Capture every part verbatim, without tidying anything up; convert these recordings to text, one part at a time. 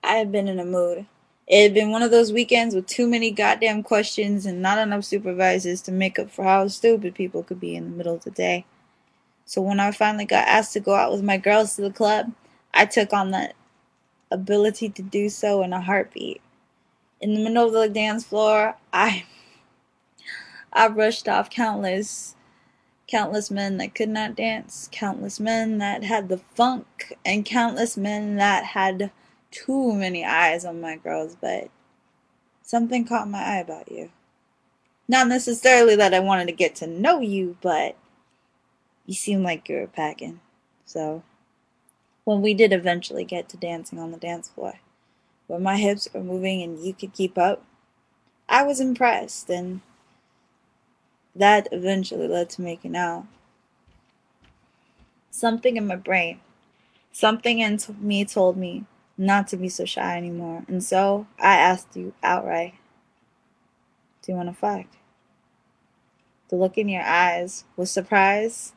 I had been in a mood. It had been one of those weekends with too many goddamn questions and not enough supervisors to make up for how stupid people could be in the middle of the day. So when I finally got asked to go out with my girls to the club, I took on that ability to do so in a heartbeat. In the middle of the dance floor, I I brushed off countless countless men that could not dance, countless men that had the funk, and countless men that had too many eyes on my girls, but something caught my eye about you. Not necessarily that I wanted to get to know you, but you seemed like you were packing. So, when we did eventually get to dancing on the dance floor, where my hips were moving and you could keep up, I was impressed, and that eventually led to making out. Something in my brain, something in me told me not to be so shy anymore, and so I asked you outright, do you want to fuck? The look in your eyes was surprise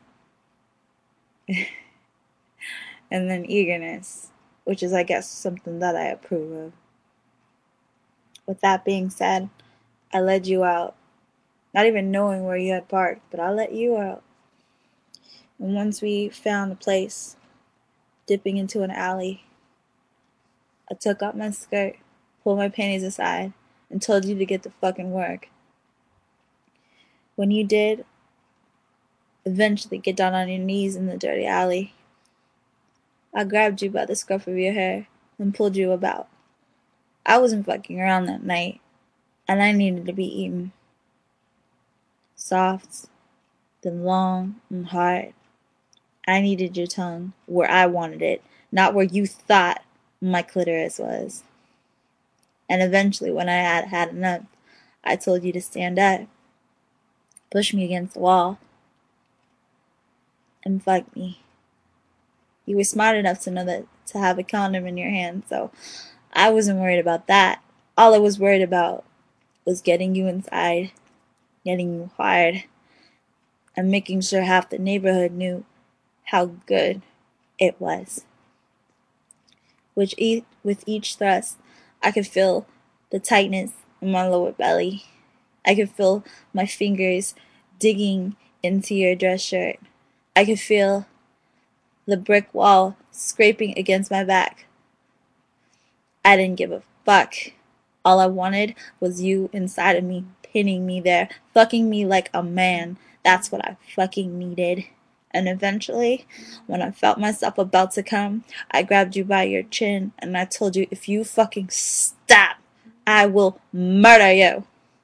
and then eagerness, which is, I guess, something that I approve of. With that being said, I led you out, not even knowing where you had parked, but I let you out. And once we found a place, dipping into an alley, I took off my skirt, pulled my panties aside, and told you to get to fucking work. When you did, eventually get down on your knees in the dirty alley, I grabbed you by the scruff of your hair and pulled you about. I wasn't fucking around that night, and I needed to be eaten. Soft, then long and hard. I needed your tongue where I wanted it, not where you thought my clitoris was. And eventually, when I had had enough, I told you to stand up, push me against the wall, and fuck me. You were smart enough to know that to have a condom in your hand, so I wasn't worried about that. All I was worried about was getting you inside, getting you hard, and making sure half the neighborhood knew how good it was. Which e- with each thrust, I could feel the tightness in my lower belly. I could feel my fingers digging into your dress shirt. I could feel the brick wall scraping against my back. I didn't give a fuck. All I wanted was you inside of me, pinning me there, fucking me like a man. That's what I fucking needed. And eventually, when I felt myself about to come, I grabbed you by your chin and I told you, if you fucking stop, I will murder you.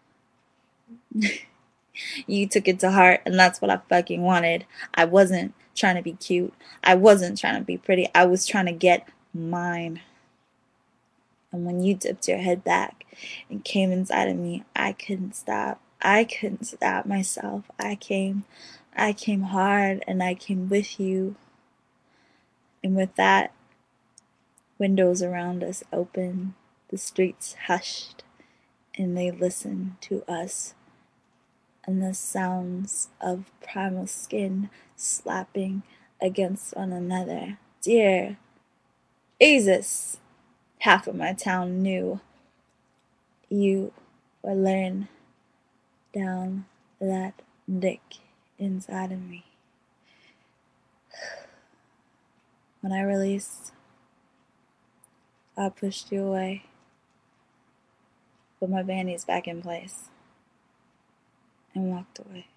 You took it to heart, and that's what I fucking wanted. I wasn't trying to be cute. I wasn't trying to be pretty. I was trying to get mine. And when you dipped your head back and came inside of me, I couldn't stop. I couldn't stop myself. I came, I came hard, and I came with you. And with that, windows around us opened, the streets hushed, and they listened to us. And the sounds of primal skin slapping against one another. Dear Jesus, half of my town knew you were laying down that dick inside of me. When I released, I pushed you away, put my panties back in place, and walked away.